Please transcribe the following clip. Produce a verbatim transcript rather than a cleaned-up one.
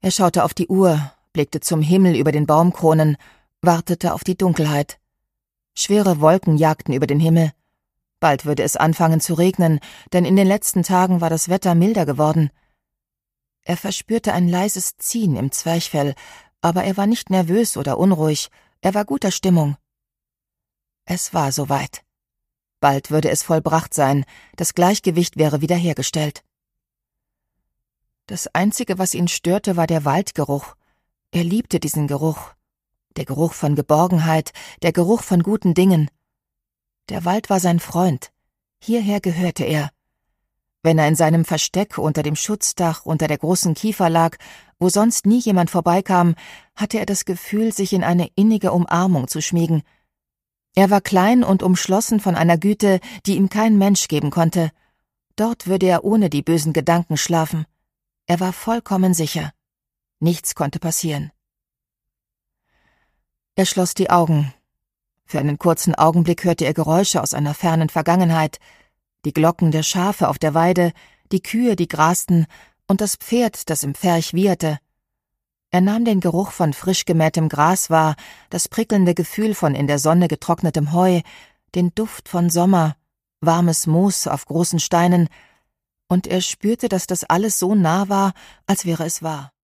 Er schaute auf die Uhr, blickte zum Himmel über den Baumkronen, wartete auf die Dunkelheit. Schwere Wolken jagten über den Himmel. Bald würde es anfangen zu regnen, denn in den letzten Tagen war das Wetter milder geworden. Er verspürte ein leises Ziehen im Zwerchfell, aber er war nicht nervös oder unruhig, er war guter Stimmung. Es war soweit. Bald würde es vollbracht sein, das Gleichgewicht wäre wiederhergestellt. Das Einzige, was ihn störte, war der Waldgeruch. Er liebte diesen Geruch. Der Geruch von Geborgenheit, der Geruch von guten Dingen. Der Wald war sein Freund. Hierher gehörte er. Wenn er in seinem Versteck unter dem Schutzdach unter der großen Kiefer lag, wo sonst nie jemand vorbeikam, hatte er das Gefühl, sich in eine innige Umarmung zu schmiegen. Er war klein und umschlossen von einer Güte, die ihm kein Mensch geben konnte. Dort würde er ohne die bösen Gedanken schlafen. Er war vollkommen sicher. Nichts konnte passieren. Er schloss die Augen. Für einen kurzen Augenblick hörte er Geräusche aus einer fernen Vergangenheit. Die Glocken der Schafe auf der Weide, die Kühe, die grasten, und das Pferd, das im Pferch wieherte. Er nahm den Geruch von frisch gemähtem Gras wahr, das prickelnde Gefühl von in der Sonne getrocknetem Heu, den Duft von Sommer, warmes Moos auf großen Steinen, und er spürte, dass das alles so nah war, als wäre es wahr.